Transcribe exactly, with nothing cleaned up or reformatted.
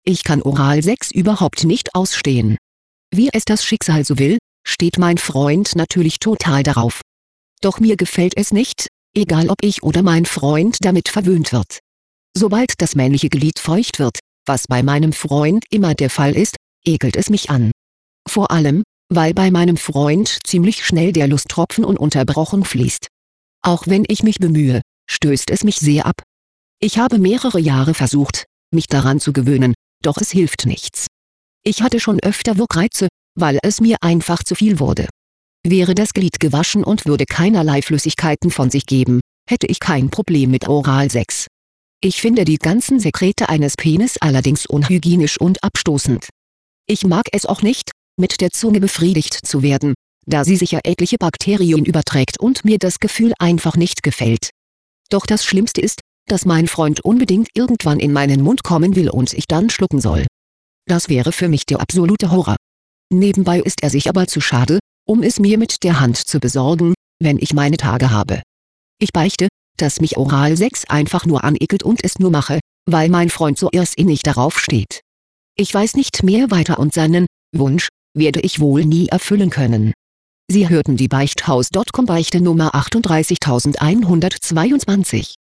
Ich kann Oralsex überhaupt nicht ausstehen. Wie es das Schicksal so will, steht mein Freund natürlich total darauf. Doch mir gefällt es nicht, egal ob ich oder mein Freund damit verwöhnt wird. Sobald das männliche Glied feucht wird, was bei meinem Freund immer der Fall ist, ekelt es mich an. Vor allem, weil bei meinem Freund ziemlich schnell der Lusttropfen ununterbrochen fließt. Auch wenn ich mich bemühe, stößt es mich sehr ab. Ich habe mehrere Jahre versucht, mich daran zu gewöhnen, doch es hilft nichts. Ich hatte schon öfter Wirkreize, weil es mir einfach zu viel wurde. Wäre das Glied gewaschen und würde keinerlei Flüssigkeiten von sich geben, hätte ich kein Problem mit Oralsex. Ich finde die ganzen Sekrete eines Penis allerdings unhygienisch und abstoßend. Ich mag es auch nicht, mit der Zunge befriedigt zu werden, da sie sicher etliche Bakterien überträgt und mir das Gefühl einfach nicht gefällt. Doch das Schlimmste ist, dass mein Freund unbedingt irgendwann in meinen Mund kommen will und ich dann schlucken soll. Das wäre für mich der absolute Horror. Nebenbei ist er sich aber zu schade, um es mir mit der Hand zu besorgen, wenn ich meine Tage habe. Ich beichte, dass mich Oralsex einfach nur anekelt und es nur mache, weil mein Freund so irrsinnig darauf steht. Ich weiß nicht mehr weiter und seinen Wunsch werde ich wohl nie erfüllen können. Sie hörten die Beichthaus Punkt com Beichte Nummer achtunddreißigtausendzweihundertzweiundzwanzig.